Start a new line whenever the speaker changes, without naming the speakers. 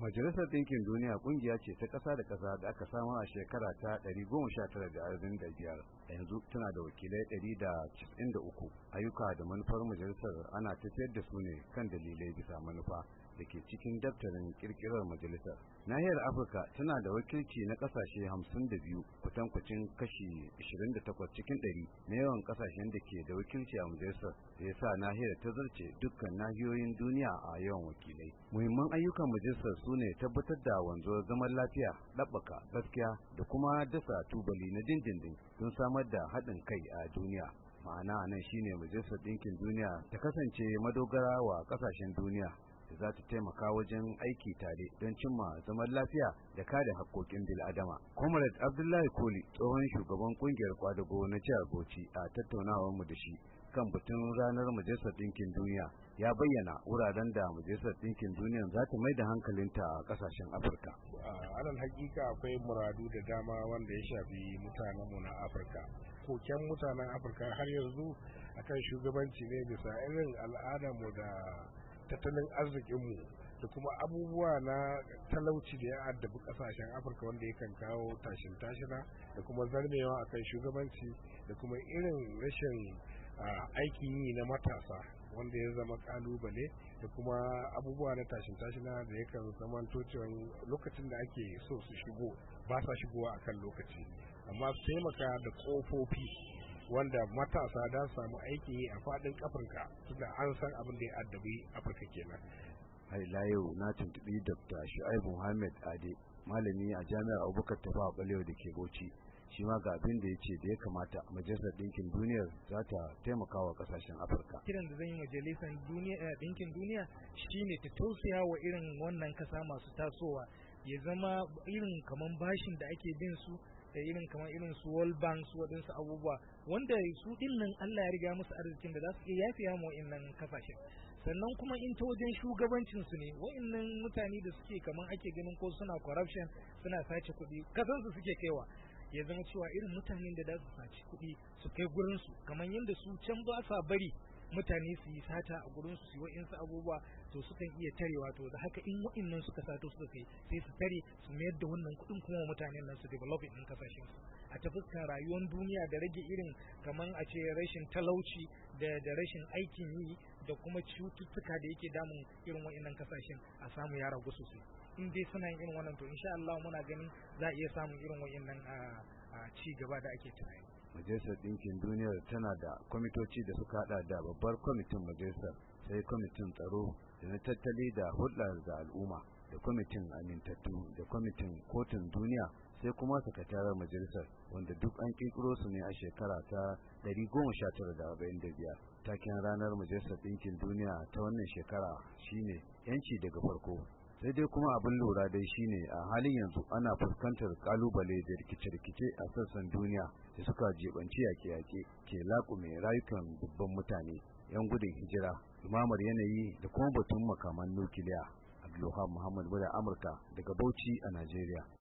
Majalisar Ɗinkin Duniya ƙungiya ce ta ƙasa da ƙasa da aka samu a shekara ta 1945. Yanzu tana da wakilai 193. Ayyuka da manufar majalisar ana tafiyar da su ne kan dalilai bisa manufa da ke cikin daftarin ƙirƙirar majalisar. Nahiyar Afirka tana da wakilci na ƙasashe 52, kutankucin kashi 28 cikin 100 na yawan ƙasashen da ke da wakilci a majalisar, da ya sa nahiyar ta zarce dukkan nahiyoyin duniya a yawan wakilai. Muhimman ayyukan majalisar su ne tabbatar da wanzuwar zaman lafiya, ɗabbaka gaskiya da kuma dasa tubali na dindindin don samar da haɗin kai a duniya. Ma'ana nan shine majalisar ɗinkin duniya ta kasance madogara wa ƙasashen duniya da za ta taimaka wajen aiki tare don cimma zaman lafiya da kare haƙƙoƙin bil'adama. Comrade Abdullahi Koli, tsohon shugaban ƙungiyar kwadago na jihar Bauchi, a tattaunawar mu da shi kan batun ranar majalisar ɗinkin duniya, ya bayyana wuraren da majalisar ɗinkin duniya za ta mai da hankalinta a ƙasashen Afirka.
Alal hakika akwai muradu da dama wanda ya shafi mutanenmu na Afirka. Koken mutanen Afirka har yanzu akan shugabanci ne bisa irin al'adarmu da tattalin arzikinmu da kuma abubuwa na talauci da ya addabi kasashen Afirka wanda yakan kawo tashin tashina da kuma zarmewa akan shugabanci da kuma irin rashin aikin yi na matasa wanda ya zama kalubale da kuma abubuwa na tashin tashina da yakan zamanto cewa lokacin da ake so su shigo ba sa shigowa akan lokaci, amma su taimaka da kofofi wanda matasa da samu aikin yi a faɗin Afirka, tunda an san abin da ya addabi Afirka kenan.
Haila yau na tuntuɓi Dr. Shu'aibu Muhammad Ade, malami a Jami'ar Abubakar Tafawa Balewa da ke Bauchi. Shi ma ga abin da ya ce da ya kamata majalisar ɗinkin duniyar za ta taimaka wa ƙasashen Afirka.
Kiran da zan yi majalisar ɗinkin duniya shine ta tausaya wa irin wannan kasa masu tasowa, ya zama irin kaman bashin da ake bin su da irin kamar irin su World Bank su waɗansu abubuwa wanda su dinnan Allah ya riga musu arzikin da za su iya yafiya mu wa'annan kasashen. Sannan kuma in ta wajen shugabancin su ne wa'annan mutane da suke kamar ake ganin ko suna corruption suna sace kuɗi kasan su suke kaiwa, ya zama cewa irin mutanen da za su saci kuɗi su kai gurin su, kamar yadda su can ba sa bari mutane su yi sata a gurin su yi wa'insu abubuwa, to sukan iya tarewa. To da haka in wa'innan suka sato suka kai sai su tare su mayar da wannan kuɗin kuma mutanen nan su develop in kasashen su a ta fuskar rayuwar duniya da rage irin kaman a ce rashin talauci da rashin aikin yi da kuma cututtuka da yake damun irin wa'innan kasashen a samu ya ragu sosai. In dai suna yin irin wannan to insha Allah muna ganin za a iya samun irin wa'innan a ci gaba da ake tunani.
Majalisar Ɗinkin Duniyar tana da kwamitoci da suka hada da babbar kwamitin majalisar, sai kwamitin tsaro da na tattali da hulɗar da al'umma, da kwamitin amintattu, da kwamitin kotun duniya, sai kuma sakataren majalisar, wanda duk an kirkiro su ne a shekara ta 1945. Taken ranar Majalisar Ɗinkin Duniya ta wannan shekara shine 'yanci daga farko. Sai dai kuma abin lura dai shine a halin yanzu ana fuskantar kalubale da rikice-rikice a sassan duniya da suka jibanci yaƙe-yaƙe ke laƙume rayukan dubban mutane, 'yan gudun hijira, dumamar yanayi da kuma batun makaman nukiliya. Abdulwahab Muhammad Amurka daga Bauchi a Najeriya.